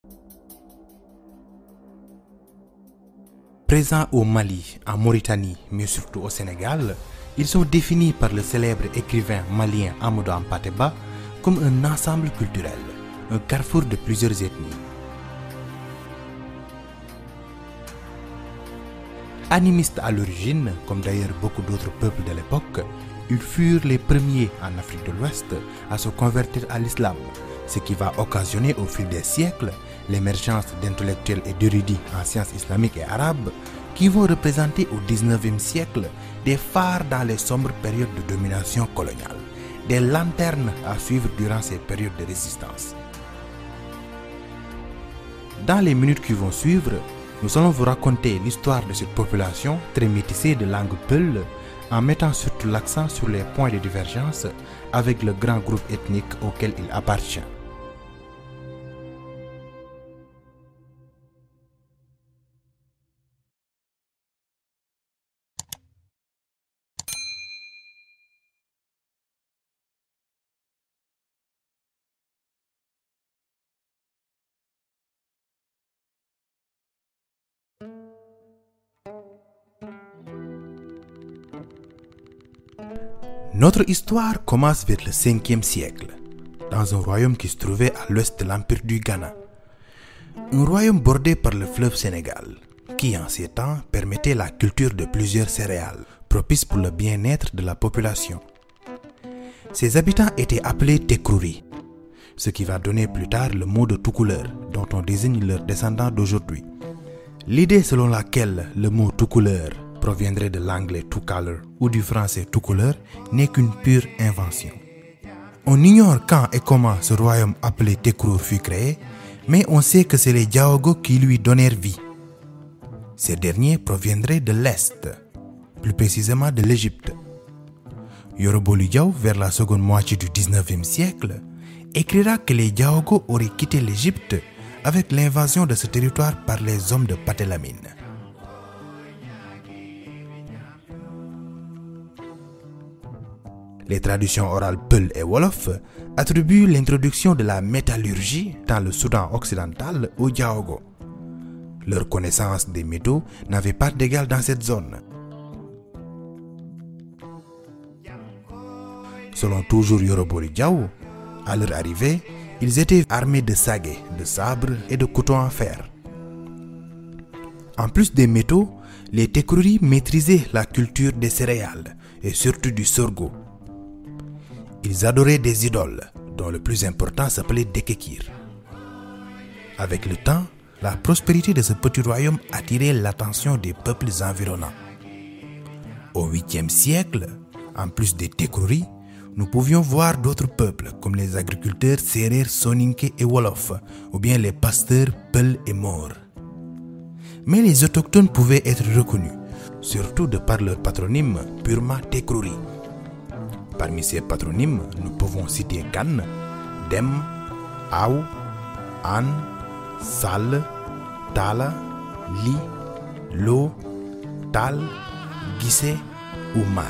Présents au Mali, en Mauritanie, mais surtout au Sénégal, ils sont définis par le célèbre écrivain malien Amadou Hampâté Bâ comme un ensemble culturel, un carrefour de plusieurs ethnies. Animistes à l'origine, comme d'ailleurs beaucoup d'autres peuples de l'époque, ils furent les premiers en Afrique de l'Ouest à se convertir à l'islam, ce qui va occasionner au fil des siècles l'émergence d'intellectuels et d'érudits en sciences islamiques et arabes qui vont représenter au XIXe siècle des phares dans les sombres périodes de domination coloniale, des lanternes à suivre durant ces périodes de résistance. Dans les minutes qui vont suivre, nous allons vous raconter l'histoire de cette population très métissée de langue peul, en mettant surtout l'accent sur les points de divergence avec le grand groupe ethnique auquel il appartient. Notre histoire commence vers le 5e siècle, dans un royaume qui se trouvait à l'ouest de l'empire du Ghana. Un royaume bordé par le fleuve Sénégal, qui en ces temps permettait la culture de plusieurs céréales, propices pour le bien-être de la population. Ses habitants étaient appelés Tekrouri, ce qui va donner plus tard le mot de Toucouleur, dont on désigne leurs descendants d'aujourd'hui. L'idée selon laquelle le mot Toucouleur proviendrait de l'anglais to color ou du français tout couleur n'est qu'une pure invention. On ignore quand et comment ce royaume appelé Tekrour fut créé, mais on sait que c'est les Diaogo qui lui donnèrent vie. Ces derniers proviendraient de l'Est, plus précisément de l'Égypte. Yoroboli Diaw, vers la seconde moitié du XIXe siècle, écrira que les Diaogo auraient quitté l'Égypte avec l'invasion de ce territoire par les hommes de Patelamine. Les traditions orales Peul et Wolof attribuent l'introduction de la métallurgie dans le Soudan occidental aux Diaogo. Leur connaissance des métaux n'avait pas d'égal dans cette zone. Selon toujours Yoroboli Diaw, à leur arrivée, ils étaient armés de saguets, de sabres et de couteaux en fer. En plus des métaux, les Tekrouri maîtrisaient la culture des céréales et surtout du sorgho. Ils adoraient des idoles, dont le plus important s'appelait Dekekir. Avec le temps, la prospérité de ce petit royaume attirait l'attention des peuples environnants. Au 8e siècle, en plus des Tekrouri, nous pouvions voir d'autres peuples comme les agriculteurs Serer, Soninké et Wolof, ou bien les pasteurs Peul et Mor. Mais les autochtones pouvaient être reconnus, surtout de par leur patronyme purement Tekrouri. Parmi ces patronymes, nous pouvons citer Kan, Dem, Aou, An, Sal, Tala, Li, Lo, Tal, Gissé ou Mal.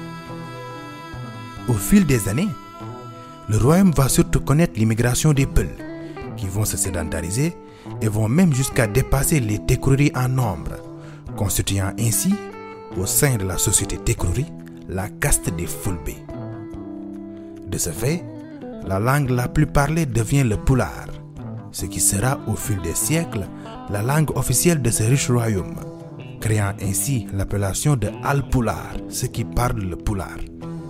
Au fil des années, le royaume va surtout connaître l'immigration des Peuls, qui vont se sédentariser et vont même jusqu'à dépasser les Tekrouri en nombre, constituant ainsi, au sein de la société Tekrouri, la caste des Fulbe. De ce fait, la langue la plus parlée devient le Pulaar, ce qui sera au fil des siècles la langue officielle de ce riche royaume, créant ainsi l'appellation de Al-Pulaar, ce qui parle le Pulaar.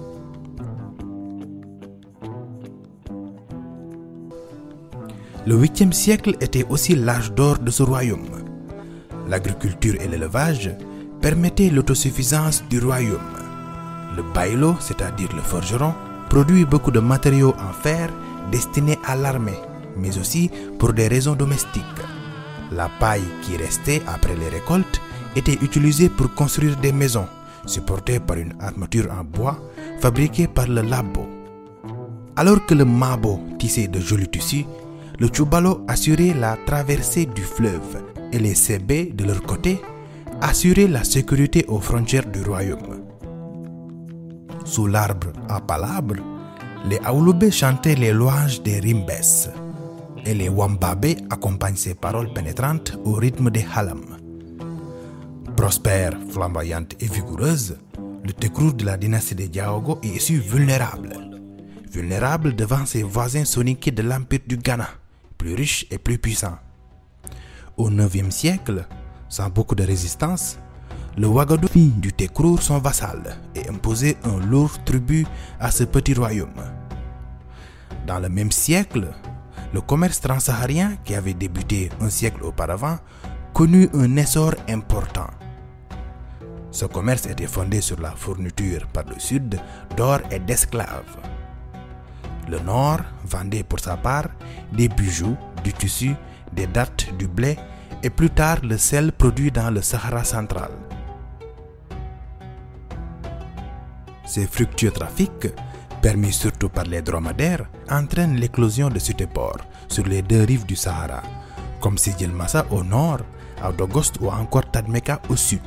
Le 8e siècle était aussi l'âge d'or de ce royaume. L'agriculture et l'élevage permettaient l'autosuffisance du royaume. Le bailo, c'est-à-dire le forgeron, produit beaucoup de matériaux en fer destinés à l'armée, mais aussi pour des raisons domestiques. La paille qui restait après les récoltes était utilisée pour construire des maisons, supportées par une armature en bois fabriquée par le labo. Alors que le mabo tissait de jolis tissus, le tchoubalo assurait la traversée du fleuve et les sébé, de leur côté, assuraient la sécurité aux frontières du royaume. Sous l'arbre à palabre, les Aouloubés chantaient les louanges des Rimbès et les Wambabe accompagnent ses paroles pénétrantes au rythme des halam. Prospère, flamboyante et vigoureuse, le Tekrour de la dynastie des Diaogo est issu vulnérable. Vulnérable devant ses voisins soninké de l'empire du Ghana, plus riche et plus puissant. Au IXe siècle, sans beaucoup de résistance, le Ouagadougou fit du Tekrour son vassal et imposait un lourd tribut à ce petit royaume. Dans le même siècle, le commerce transsaharien, qui avait débuté un siècle auparavant, connut un essor important. Ce commerce était fondé sur la fourniture par le sud d'or et d'esclaves. Le nord vendait pour sa part des bijoux, du tissu, des dattes, du blé et plus tard le sel produit dans le Sahara central. Ces fructueux trafics, permis surtout par les dromadaires, entraînent l'éclosion de cités-ports sur les deux rives du Sahara, comme Sidi Massa au nord, Oudogost ou encore Tadmeka au sud.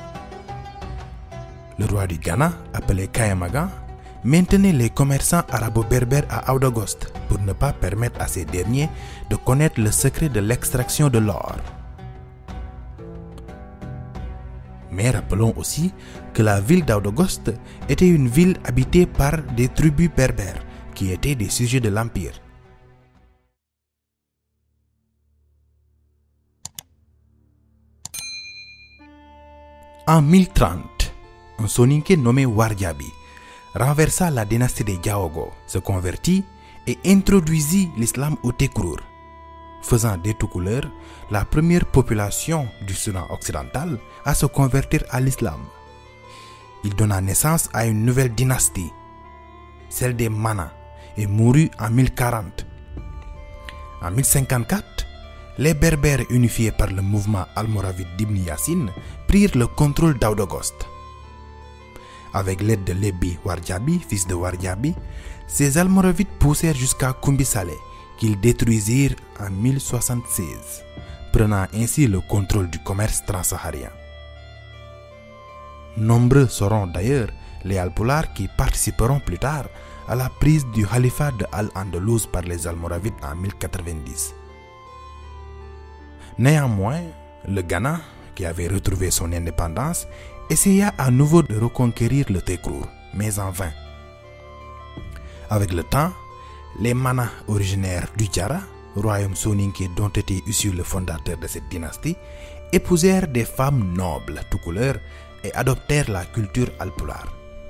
Le roi du Ghana, appelé Kayamaga, maintenait les commerçants arabo-berbères à Oudogost pour ne pas permettre à ces derniers de connaître le secret de l'extraction de l'or. Mais rappelons aussi que la ville d'Oudogost était une ville habitée par des tribus berbères qui étaient des sujets de l'Empire. En 1030, un soninké nommé Wardiabi renversa la dynastie des Diaogo, se convertit et introduisit l'islam au Tekrour, faisant des Toucouleurs la première population du Soudan occidental à se convertir à l'islam. Il donna naissance à une nouvelle dynastie, celle des Mana, et mourut en 1040. En 1054, les Berbères unifiés par le mouvement almoravide d'Ibn Yassine prirent le contrôle d'Oudogost. Avec l'aide de Lebi Wardiabi, fils de Wardiabi, ces Almoravides poussèrent jusqu'à Koumbi Saleh, qu'ils détruisirent en 1076, prenant ainsi le contrôle du commerce transsaharien. Nombreux seront d'ailleurs les Alpulars qui participeront plus tard à la prise du califat de Al-Andalus par les Almoravides en 1090. Néanmoins, le Ghana, qui avait retrouvé son indépendance, essaya à nouveau de reconquérir le Tekrour, mais en vain. Avec le temps, les Mana originaires du Djara, royaume soninké dont était issu le fondateur de cette dynastie, épousèrent des femmes nobles tout couleur et adoptèrent la culture alpular.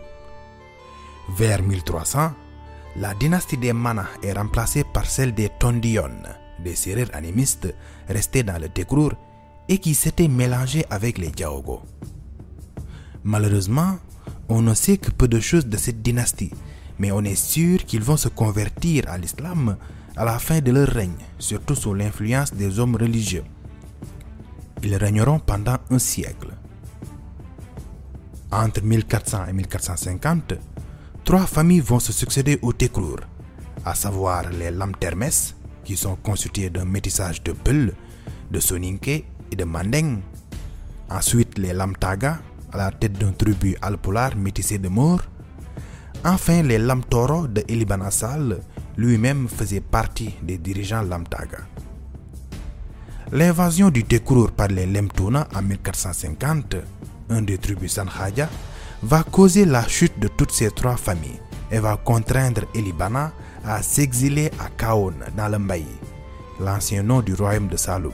Vers 1300, la dynastie des Mana est remplacée par celle des Tondion, des Sérères animistes restés dans le Tekrour et qui s'étaient mélangés avec les Diaogo. Malheureusement, on ne sait que peu de choses de cette dynastie, mais on est sûr qu'ils vont se convertir à l'islam à la fin de leur règne, surtout sous l'influence des hommes religieux. Ils régneront pendant un siècle. Entre 1400 et 1450, 3 familles vont se succéder au Tekrour, à savoir les Lamtermes, qui sont constitués d'un métissage de Peul, de Soninké et de Mandeng. Ensuite, les Lamtaga, à la tête d'un tribut alpular métissé de Maures. Enfin, les Lamtoro de Eliban Assal, lui-même faisait partie des dirigeants Lamtaga. L'invasion du Tekrour par les Lemtouna en 1450, un des tribus Sanhaja, va causer la chute de toutes ces 3 familles et va contraindre Elibana à s'exiler à Kaon dans le Mbaye, l'ancien nom du royaume de Saloum.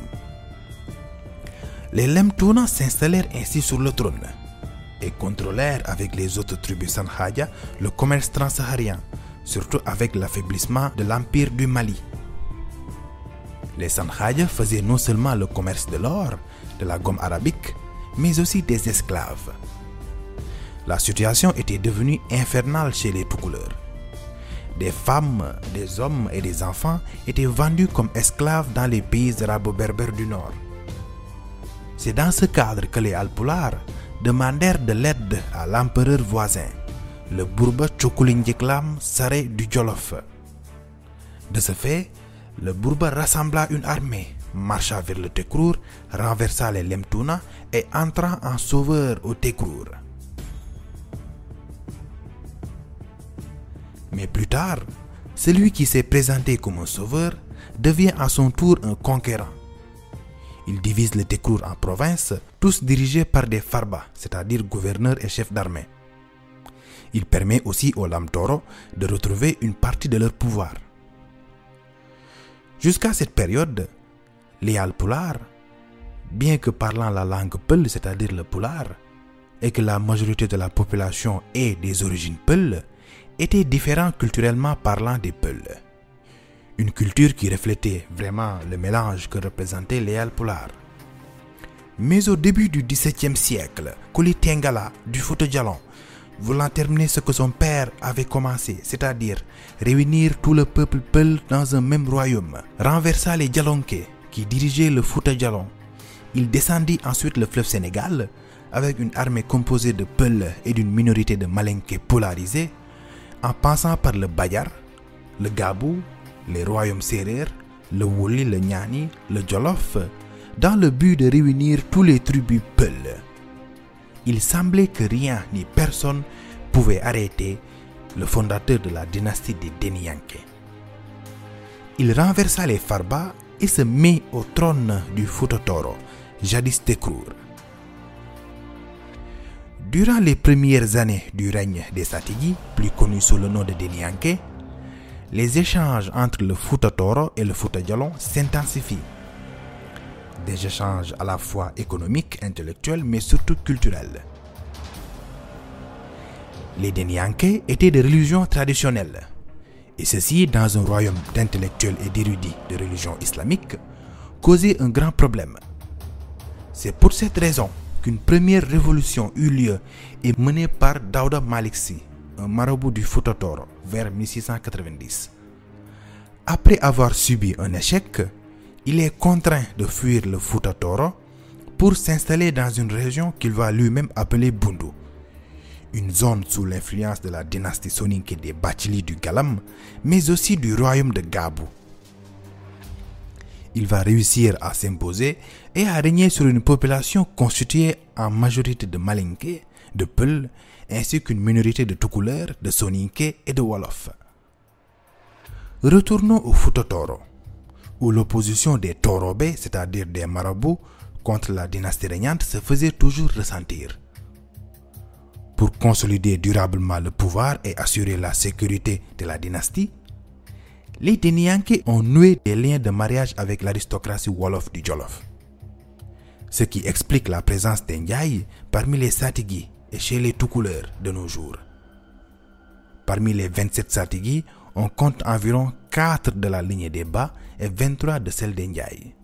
Les Lemtouna s'installèrent ainsi sur le trône et contrôlèrent avec les autres tribus Sanhaja le commerce transsaharien, surtout avec l'affaiblissement de l'empire du Mali. Les Sanhaja faisaient non seulement le commerce de l'or, de la gomme arabique, mais aussi des esclaves. La situation était devenue infernale chez les Toucouleurs. Des femmes, des hommes et des enfants étaient vendus comme esclaves dans les pays arabo-berbères du Nord. C'est dans ce cadre que les Alpulars demandèrent de l'aide à l'empereur voisin, le Bourba Tchokulindjeklam Saré du Djolof. De ce fait, le Bourba rassembla une armée, marcha vers le Tekrour, renversa les Lemtouna et entra en sauveur au Tekrour. Mais plus tard, celui qui s'est présenté comme un sauveur devient à son tour un conquérant. Il divise les Tekrour en provinces, tous dirigés par des Farba, c'est-à-dire gouverneurs et chefs d'armée. Il permet aussi aux Lamtoro de retrouver une partie de leur pouvoir. Jusqu'à cette période, les Alpulaar, bien que parlant la langue Peul, c'est-à-dire le Pulaar, et que la majorité de la population ait des origines Peul, étaient différents culturellement parlant des Peul. Une culture qui reflétait vraiment le mélange que représentaient les Alpulaar. Mais au début du XVIIe siècle, Kuli Tengala du Fouta Djallon, voulant terminer ce que son père avait commencé, c'est-à-dire réunir tout le peuple Peul dans un même royaume, renversa les Djallonké qui dirigeaient le Fouta Djallon. Il descendit ensuite le fleuve Sénégal avec une armée composée de Peul et d'une minorité de Malinké polarisés, en passant par le Bayar, le Gabou, les royaumes Serer, le Woli, le Niani, le Jolof, dans le but de réunir tous les tribus Peul. Il semblait que rien ni personne pouvait arrêter le fondateur de la dynastie des Deniyanké. Il renversa les Farba et se mit au trône du Fouta Toro, jadis Tekrour. Durant les premières années du règne des Satigi, plus connus sous le nom de Deniyanké, les échanges entre le Fouta Toro et le Fouta Djallon s'intensifient. Des échanges à la fois économiques, intellectuels, mais surtout culturels. Les Deniyanké étaient de religion traditionnelle, et ceci, dans un royaume d'intellectuels et d'érudits de religion islamique, causait un grand problème. C'est pour cette raison qu'une première révolution eut lieu et menée par Daouda Malick Sy, un marabout du Fouta Toro, vers 1690. Après avoir subi un échec, il est contraint de fuir le Fouta Toro pour s'installer dans une région qu'il va lui-même appeler Bundu, une zone sous l'influence de la dynastie soninké des Bathily du Galam, mais aussi du royaume de Gabou. Il va réussir à s'imposer et à régner sur une population constituée en majorité de Malinké, de Peul, ainsi qu'une minorité de Toucouleurs, de Soninké et de Wolof. Retournons au Fouta Toro, où l'opposition des Torobé, c'est-à-dire des marabouts, contre la dynastie régnante se faisait toujours ressentir. Pour consolider durablement le pouvoir et assurer la sécurité de la dynastie, les Deniyanké ont noué des liens de mariage avec l'aristocratie Wolof du Jolof, ce qui explique la présence des Ndiaye parmi les Satigi et chez les Toucouleurs de nos jours. Parmi les 27 Satigi, on compte environ 4 de la lignée des Ba et 23 de celle des Ndiaye.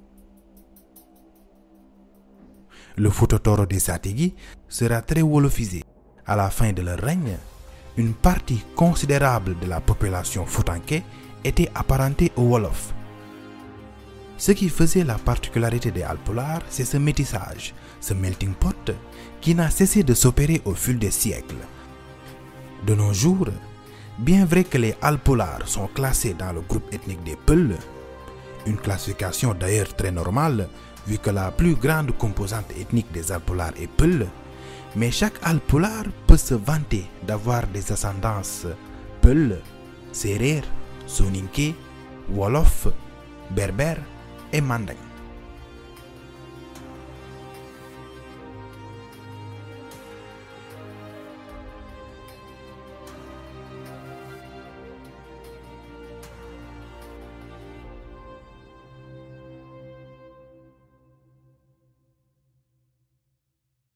Le Fouta Toro des Satigi sera très wolofisé. À la fin de leur règne, une partie considérable de la population foutanké était apparentée au Wolof. Ce qui faisait la particularité des Alpulaar, c'est ce métissage, ce melting pot qui n'a cessé de s'opérer au fil des siècles. De nos jours, bien vrai que les Alpulaar sont classés dans le groupe ethnique des Peul, une classification d'ailleurs très normale vu que la plus grande composante ethnique des Alpulaar est Peul, mais chaque Alpulaar peut se vanter d'avoir des ascendances Peul, Serer, Soninké, Wolof, Berbère et Manding.